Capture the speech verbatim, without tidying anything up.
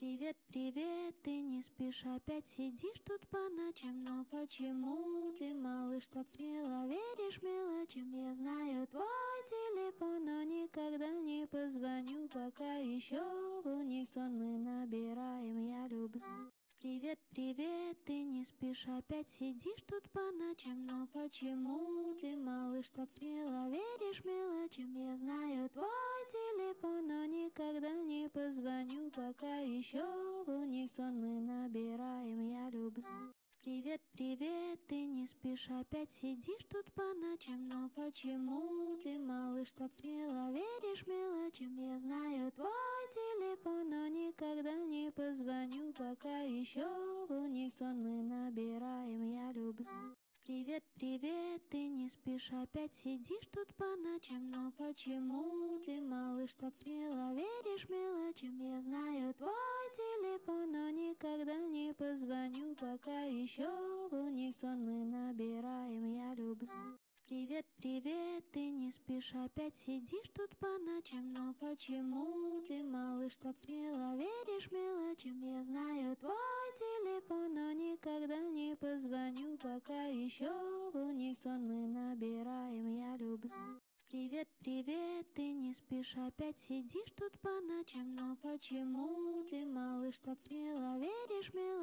Привет, привет, ты не спишь, опять сидишь тут по ночам. Но почему ты, малыш, так смело веришь мелочам? Я знаю твой телефон, но никогда не позвоню, пока еще в унисон мы набираем «я люблю». Привет, привет, ты не спишь, опять сидишь тут по ночам. Но почему ты, малыш, так смело веришь мелочам? Я знаю твой телефон, но никогда не позвоню, пока еще в унисон мы набираем «я люблю». Привет, привет, ты не спишь, опять сидишь тут по ночам. Но почему ты, малыш, так смело веришь мелочам? Я знаю твой телефон, но никогда не позвоню, пока еще в унисон мы набираем «я люблю». Привет, привет, ты не спишь, опять сидишь тут по ночам. Но почему ты, малыш, так смело веришь мелочам? Я знаю твой телефон, но никогда не позвоню, пока еще в унисон мы набираем «я люблю». Привет, привет, ты не спишь, опять сидишь тут по ночам. Но почему ты, малыш, так смело веришь мелочам? Я знаю твой телефон, но никогда не позвоню, пока еще в унисон мы набираем «я люблю». Привет, привет, ты не спишь, опять сидишь тут по ночам. Но почему ты, малыш, так смело веришь мелочам?